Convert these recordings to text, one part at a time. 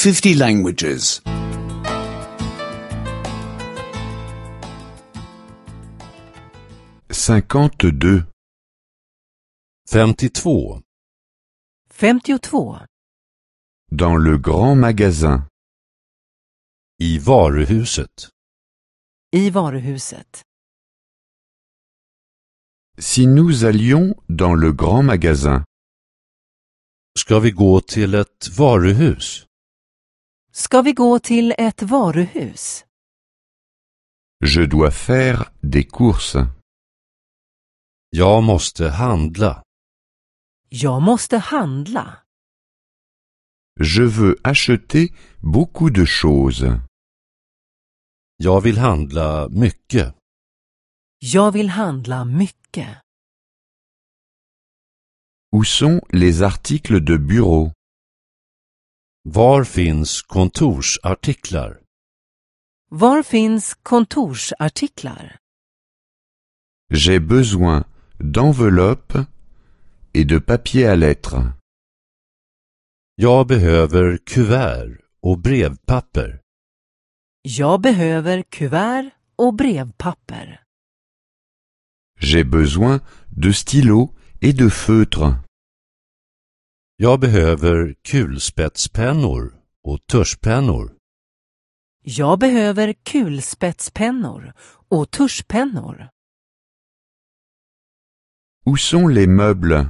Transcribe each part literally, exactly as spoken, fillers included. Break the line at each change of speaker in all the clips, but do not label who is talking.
fifty languages.
cinquante-deux.
femtiotvå.
femtiotvå.
Dans le grand magasin.
I varuhuset.
I varuhuset.
Si nous allions dans le grand magasin.
Ska vi gå till ett varuhus?
Ska vi gå till ett varuhus?
Je dois faire des courses.
Jag måste handla.
Jag måste handla.
Je veux acheter beaucoup de choses.
Jag vill handla mycket.
Jag vill handla mycket.
Où sont les articles de bureau?
Var finns kontorsartiklar?
Var finns kontorsartiklar?
J'ai besoin d'enveloppes et de papier à lettres.
Jag behöver kuvert och brevpapper.
Jag behöver kuvert och brevpapper.
J'ai besoin de stylos et de feutres.
Jag behöver kulspetspennor och tuschpennor.
Jag behöver kulspetspennor och tuschpennor.
Où sont les meubles?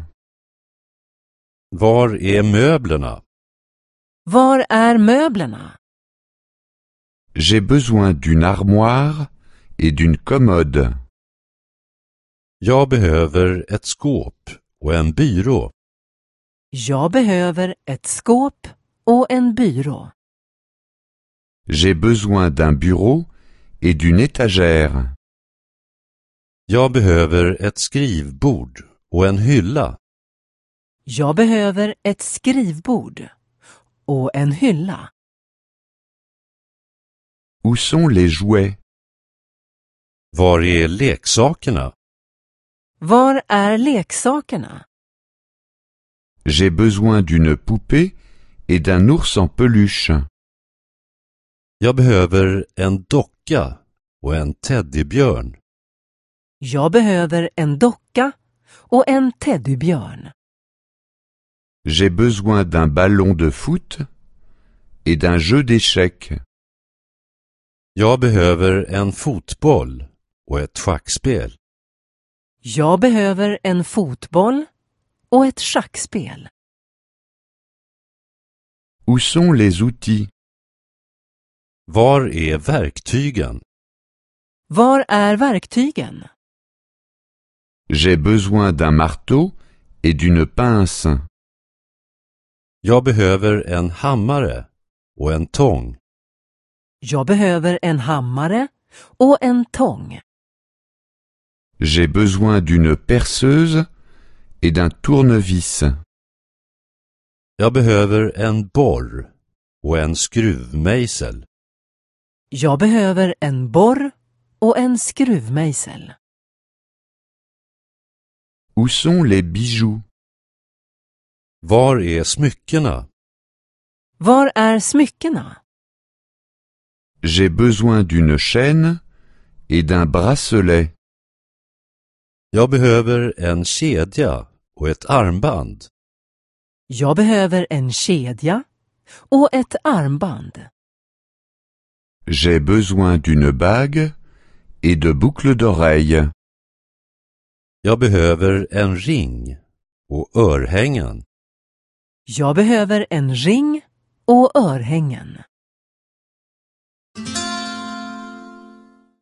Var är möblerna?
Var är möblerna?
J'ai besoin d'une armoire et d'une commode.
Jag behöver ett skåp och en byrå.
Jag behöver ett skåp och en byrå.
J'ai besoin d'un bureau et d'une étagère.
Jag behöver ett skrivbord och en hylla.
Jag behöver ett skrivbord och en hylla.
Où sont les jouets?
Var är leksakerna?
Var är leksakerna?
J'ai besoin d'une poupée et d'un ours en peluche.
Jag behöver en docka och en teddybjörn.
Jag behöver en docka och en teddybjörn.
J'ai besoin d'un ballon de foot et d'un jeu d'échecs.
Jag behöver en fotboll och ett schackspel.
Jag behöver en fotboll och ett schackspel.
Où sont les outils?
Var är verktygen?
Var är verktygen?
J'ai besoin d'un marteau et d'une pince.
Jag behöver en hammare och en tång.
Jag behöver en hammare och en tång.
J'ai besoin d'une perceuse et d'un tournevis.
Jag behöver en borr och en skruvmejsel.
Jag behöver en borr och en skruvmejsel.
Où sont les bijoux?
Var är smyckena?
Var är smyckena?
J'ai besoin d'une chaîne et d'un bracelet.
Jag behöver en kedja och ett armband.
Jag behöver en kedja och ett armband.
J'ai besoin d'une bague et de boucles d'oreilles.
Jag behöver en ring och örhängen.
Jag behöver en ring och örhängen.